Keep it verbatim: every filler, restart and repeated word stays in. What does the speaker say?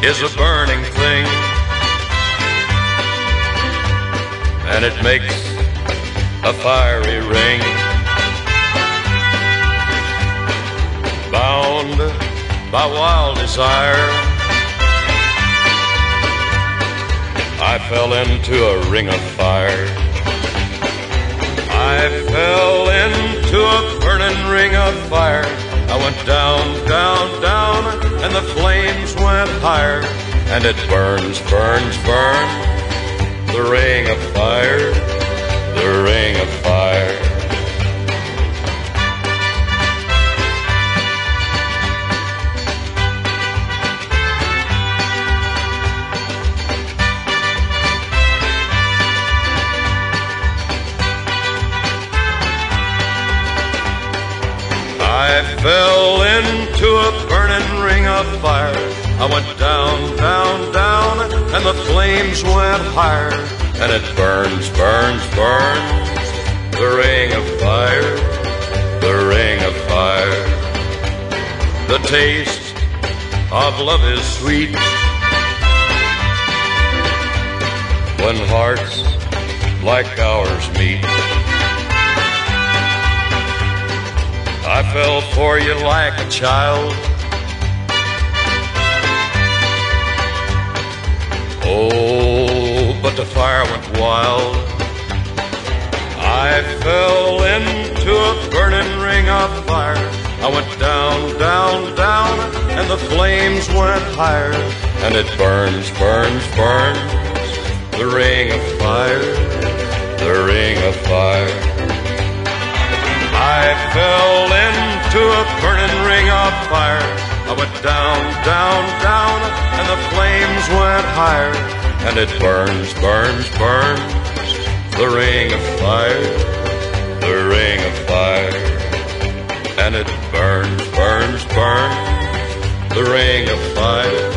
is a burning thing, and it makes a fiery ring. Bound by wild desire, I fell into a ring of fire. I fell into a burning ring of fire. I went down, down, down, and the flames went higher. And it burns, burns, burns, the ring of fire, the ring of fire. I fell into a burning ring of fire. I went down, down, down, and the flames went higher. And it burns, burns, burns, the ring of fire, the ring of fire. The taste of love is sweet when hearts like ours meet. I fell for you like a child. Oh, but the fire went wild. I fell into a burning ring of fire. I went down, down, down, and the flames went higher. And it burns, burns, burns, the ring of fire, the ring of fire. I fell into a burning ring of fire. I went down, down, down, and the flames went higher. And it burns, burns, burns, the ring of fire, the ring of fire. And it burns, burns, burns, the ring of fire.